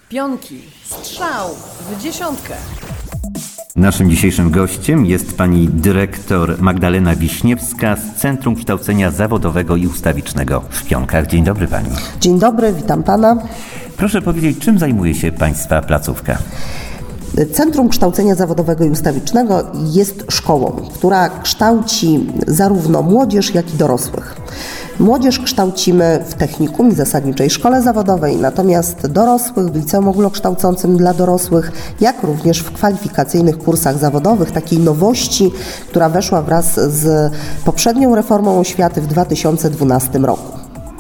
Pionki, strzał w dziesiątkę. Naszym dzisiejszym gościem jest pani dyrektor Magdalena Wiśniewska z Centrum Kształcenia Zawodowego i Ustawicznego w Pionkach. Dzień dobry pani. Dzień dobry, witam pana. Proszę powiedzieć, czym zajmuje się państwa placówka? Centrum Kształcenia Zawodowego i Ustawicznego jest szkołą, która kształci zarówno młodzież, jak i dorosłych. Młodzież kształcimy w technikum i zasadniczej szkole zawodowej, natomiast dorosłych w liceum ogólnokształcącym dla dorosłych, jak również w kwalifikacyjnych kursach zawodowych, takiej nowości, która weszła wraz z poprzednią reformą oświaty w 2012 roku.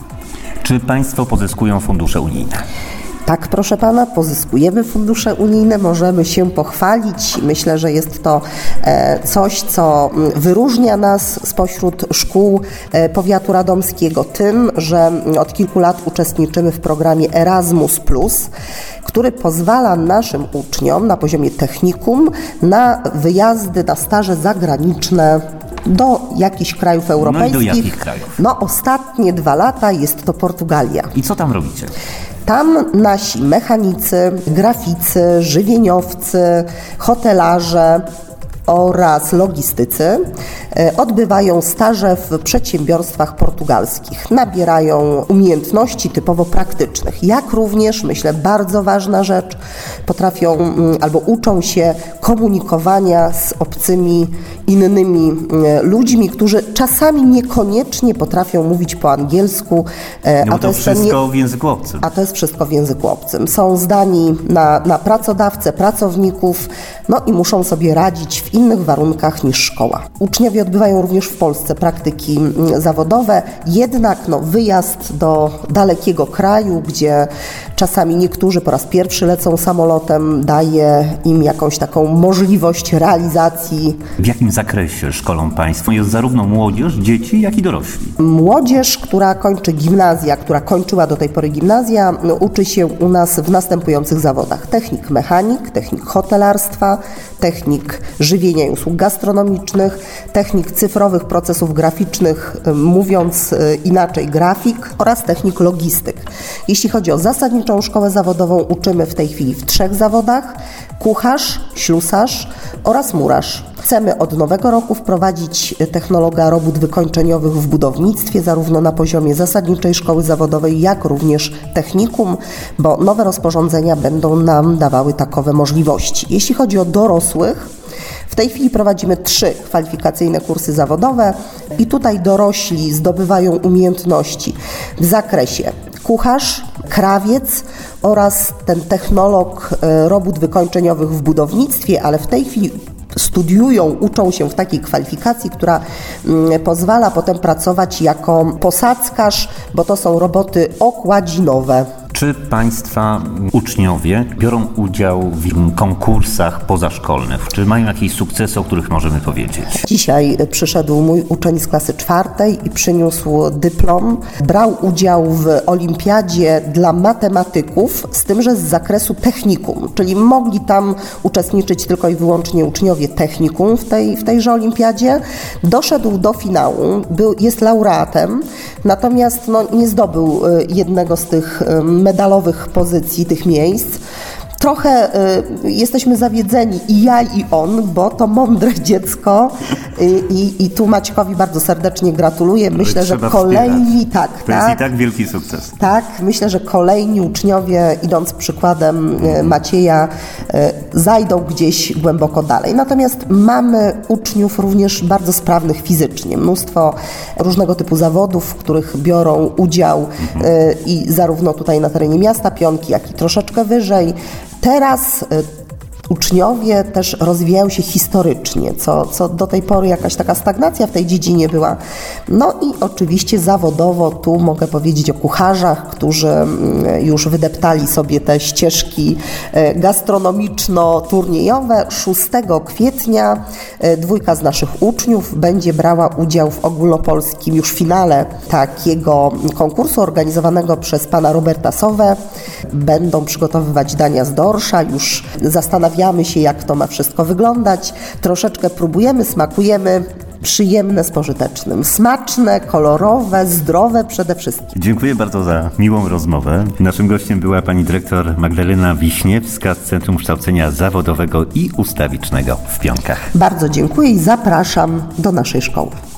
Czy państwo pozyskują fundusze unijne? Tak, proszę pana, pozyskujemy fundusze unijne, możemy się pochwalić. Myślę, że jest to coś, co wyróżnia nas spośród szkół powiatu radomskiego tym, że od kilku lat uczestniczymy w programie Erasmus+, który pozwala naszym uczniom na poziomie technikum na wyjazdy, na staże zagraniczne do jakichś krajów europejskich. No i do jakich krajów? Ostatnie 2 lata jest to Portugalia. I co tam robicie? Tam nasi mechanicy, graficy, żywieniowcy, hotelarze oraz logistycy odbywają staże w przedsiębiorstwach portugalskich. Nabierają umiejętności typowo praktycznych. Jak również, myślę, bardzo ważna rzecz, potrafią albo uczą się komunikowania z obcymi, innymi ludźmi, którzy czasami niekoniecznie potrafią mówić po angielsku. No to wszystko w języku obcym. A to jest wszystko w języku obcym. Są zdani na pracodawcę, pracowników, i muszą sobie radzić w innych warunkach niż szkoła. Uczniowie odbywają również w Polsce praktyki zawodowe, jednak wyjazd do dalekiego kraju, gdzie czasami niektórzy po raz pierwszy lecą samolotem, daje im jakąś taką możliwość realizacji. W jakim zakresie szkolą państwo? Jest zarówno młodzież, dzieci, jak i dorośli. Młodzież, która kończy gimnazja, która kończyła do tej pory gimnazja, uczy się u nas w następujących zawodach. Technik mechanik, technik hotelarstwa, technik żywienia i usług gastronomicznych, technik cyfrowych procesów graficznych, mówiąc inaczej grafik, oraz technik logistyk. Jeśli chodzi o zasadniczą szkołę zawodową, uczymy w tej chwili w 3 zawodach: kucharz, ślusarz oraz murarz. Chcemy od nowego roku wprowadzić technologię robót wykończeniowych w budownictwie, zarówno na poziomie zasadniczej szkoły zawodowej, jak również technikum, bo nowe rozporządzenia będą nam dawały takowe możliwości. Jeśli chodzi o dorosłych, w tej chwili prowadzimy 3 kwalifikacyjne kursy zawodowe i tutaj dorośli zdobywają umiejętności w zakresie kucharz, krawiec oraz ten technolog robót wykończeniowych w budownictwie, ale w tej chwili studiują, uczą się w takiej kwalifikacji, która pozwala potem pracować jako posadzkarz, bo to są roboty okładzinowe. Czy państwa uczniowie biorą udział w konkursach pozaszkolnych? Czy mają jakieś sukcesy, o których możemy powiedzieć? Dzisiaj przyszedł mój uczeń z klasy 4 i przyniósł dyplom. Brał udział w olimpiadzie dla matematyków, z tym, że z zakresu technikum, czyli mogli tam uczestniczyć tylko i wyłącznie uczniowie technikum w tejże olimpiadzie. Doszedł do finału, jest laureatem, natomiast nie zdobył jednego z tych medalowych pozycji, tych miejsc. Trochę jesteśmy zawiedzeni i ja, i on, bo to mądre dziecko i tu Maćkowi bardzo serdecznie gratuluję. Myślę, że kolejni... To jest i tak wielki sukces. Tak, myślę, że kolejni uczniowie, idąc przykładem Macieja, zajdą gdzieś głęboko dalej. Natomiast mamy uczniów również bardzo sprawnych fizycznie. Mnóstwo różnego typu zawodów, w których biorą udział i zarówno tutaj na terenie miasta Pionki, jak i troszeczkę wyżej. Teraz uczniowie też rozwijają się historycznie, co do tej pory jakaś taka stagnacja w tej dziedzinie była. I oczywiście zawodowo tu mogę powiedzieć o kucharzach, którzy już wydeptali sobie te ścieżki gastronomiczno-turniejowe. 6 kwietnia 2 z naszych uczniów będzie brała udział w ogólnopolskim już finale takiego konkursu organizowanego przez pana Roberta Sowę. Będą przygotowywać dania z dorsza, już zastanawiamy się, jak to ma wszystko wyglądać. Troszeczkę próbujemy, smakujemy. przyjemne z pożytecznym. Smaczne, kolorowe, zdrowe przede wszystkim. Dziękuję bardzo za miłą rozmowę. Naszym gościem była pani dyrektor Magdalena Wiśniewska z Centrum Kształcenia Zawodowego i Ustawicznego w Pionkach. Bardzo dziękuję i zapraszam do naszej szkoły.